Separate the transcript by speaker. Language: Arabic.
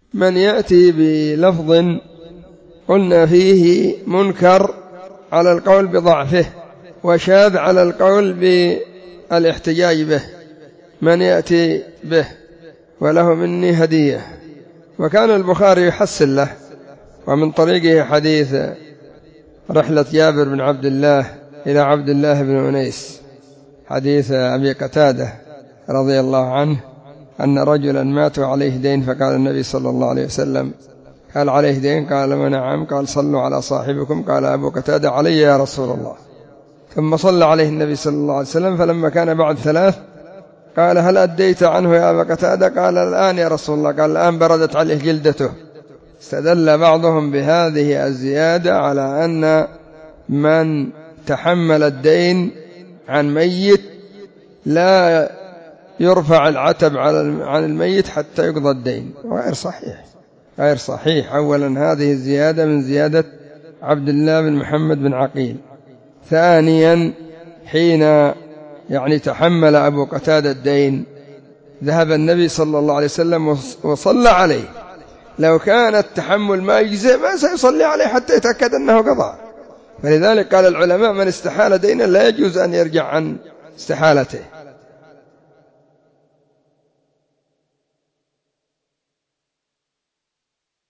Speaker 1: من يأتي بلفظ قلنا فيه منكر على القول بضعفه وشاذ على القول بالاحتجاج به، من يأتي به وله مني هدية. وكان البخاري يحسن له، ومن طريقه حديث رحلة جابر بن عبد الله إلى عبد الله بن أنيس، حديث أبي قتادة رضي الله عنه أن رجلا مات وعليه دين، فقال النبي صلى الله عليه وسلم: هل عليه دين؟ قال: ونعم. قال: صلوا على صاحبكم. قال أبو قتادة: علي يا رسول الله. ثم صلى عليه النبي صلى الله عليه وسلم، فلما كان بعد 3 قال: هل أديت عنه يا أبا قتادة؟ قال: الآن يا رسول الله. قال: الآن بردت عليه جلدته. استدل بعضهم بهذه الزيادة على أن من تحمل الدين عن ميت لا يرفع العتب عن الميت حتى يقضى الدين، غير صحيح. أولا هذه الزيادة من زيادة عبد الله بن محمد بن عقيل. ثانيا حين تحمل أبو قتادة الدين ذهب النبي صلى الله عليه وسلم وصلى عليه. لو كان التحمل ما يجزئ ما سيصلي عليه حتى يتأكد أنه قضى. فلذلك قال العلماء: من استحال دينا لا يجوز أن يرجع عن استحالته.